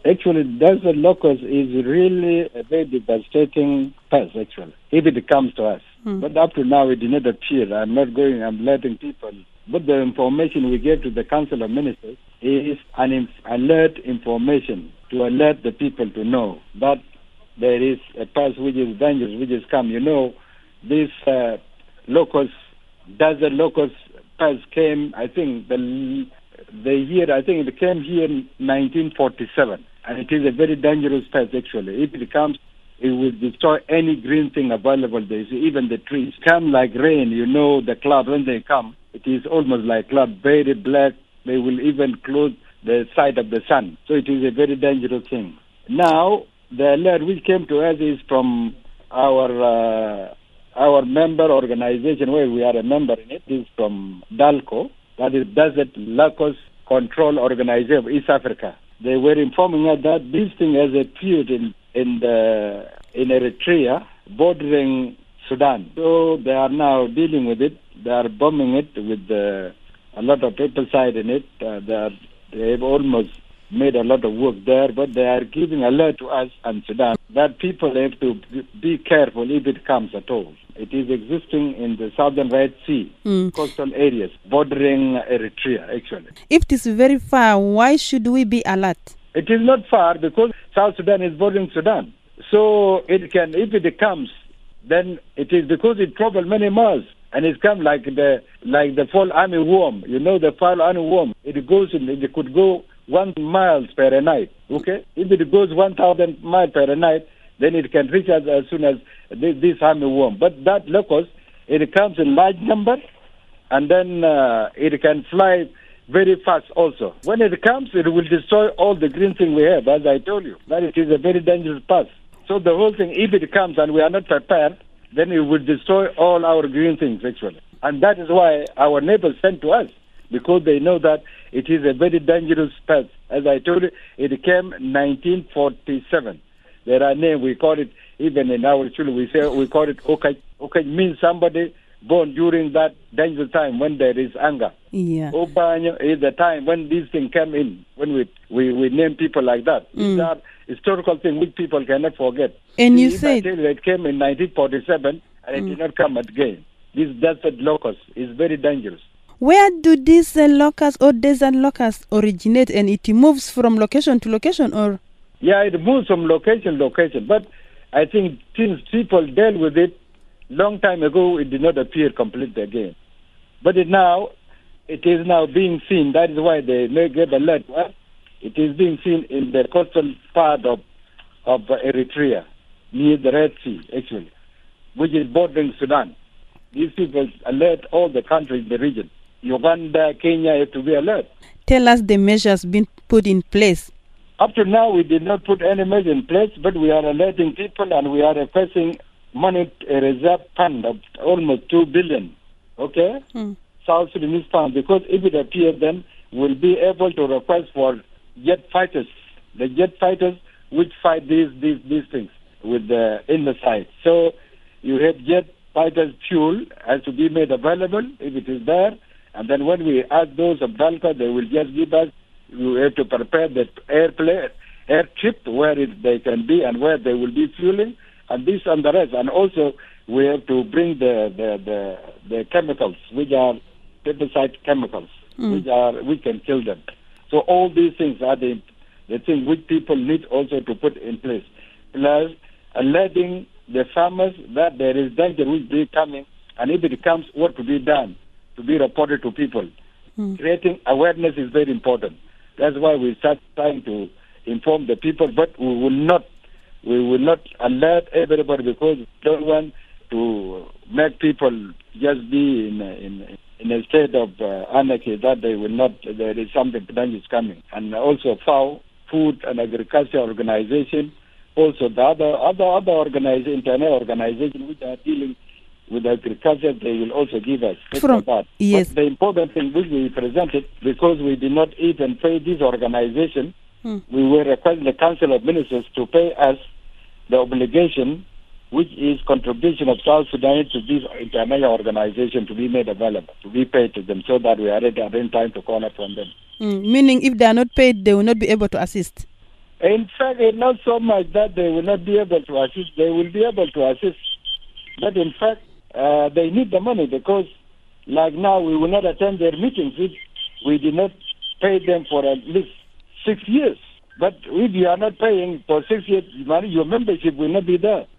Actually, desert locust is really a very devastating pest, actually, if it comes to us. But up to now, it did not appear. I'm letting people. But the information we gave to the Council of Ministers is an alert information to alert the people to know that there is a pest which is dangerous, which is come. This desert locust pest came, I think, the year, I think it came here in 1947. And it is a very dangerous pest, actually. If it comes, it will destroy any green thing available there. Even the trees come like rain. The cloud, when they come, it is almost like cloud, very black. They will even close the sight of the sun. So it is a very dangerous thing. Now, the alert which came to us is from our member organization, where we are a member in it, is from DALCO, that is Desert Locust Control Organization of East Africa. They were informing us that this thing has appeared in Eritrea, bordering Sudan. So they are now dealing with it. They are bombing it with a lot of pesticide in it. They have almost made a lot of work there, but they are giving alert to us and Sudan that people have to be careful if it comes at all. It is existing in the southern Red Sea, coastal areas, bordering Eritrea, actually. If it is very far, why should we be alert? It is not far because South Sudan is bordering Sudan. So if it comes, then it is because it travels many miles. And it's come like the fall army worm. The fall army worm. It could go 1 mile per night. Okay? If it goes 1,000 miles per night, then it can reach us as soon as this army worm. But that locust, it comes in large number, and then it can fly very fast also. When it comes, it will destroy all the green thing we have, as I told you. That it is a very dangerous pest. So the whole thing, if it comes and we are not prepared, then it will destroy all our green things, actually. And that is why our neighbors sent to us, because they know that it is a very dangerous pest. As I told you, it came 1947. There are names, we call it, even in our children, we call it Okaj. Okaj means somebody born during that dangerous time when there is anger. Yeah. Obanyo is the time when these things came in, when we name people like that. These are historical things which people cannot forget. And you said it came in 1947 and it did not come again. This desert locust is very dangerous. Where do these locusts or desert locusts originate, and it moves from location to location, or? Yeah, it moves from location to location. But I think since people dealt with it long time ago, it did not appear completely again. But it is now being seen. That is why they may get alert. It is being seen in the coastal part of Eritrea, near the Red Sea, actually, which is bordering Sudan. These people alert all the countries in the region. Uganda, Kenya have to be alert. Tell us the measures being put in place. Up to now, we did not put any measure in place, but we are alerting people and we are requesting money, a reserve fund of almost 2 billion. Okay? South Sudanese fund, because if it appears, then we'll be able to request for jet fighters. The jet fighters which fight these things with the in the side. So you have jet fighters fuel has to be made available if it is there. And then when we ask those of DALCO, they will just give us, you have to prepare the airship where they can be and where they will be fueling, and this and the rest. And also we have to bring the chemicals, which are pesticide chemicals, which can kill them. So all these things are the things which people need also to put in place. Plus alerting the farmers that there is danger which is coming, and if it comes, what to be done, to be reported to people. Creating awareness is very important. That's why we start trying to inform the people, but we will not alert everybody, because we don't want to make people just be in a state of anarchy that they will not, there is something dangerous coming. And also FAO, Food and Agriculture Organization, also the other organization, international organization which are dealing with agriculture, they will also give us that. Yes. But the important thing which we presented, because we did not even pay this organization, we were requesting the Council of Ministers to pay us the obligation, which is contribution of South Sudan to this international organization, to be made available, to be paid to them, so that we are ready at any time to call upon them. Meaning if they are not paid, they will not be able to assist? In fact, it's not so much that they will not be able to assist. They will be able to assist. But in fact, they need the money because, like now, we will not attend their meetings if we did not pay them for at least 6 years. But if you are not paying for 6 years, your membership will not be there.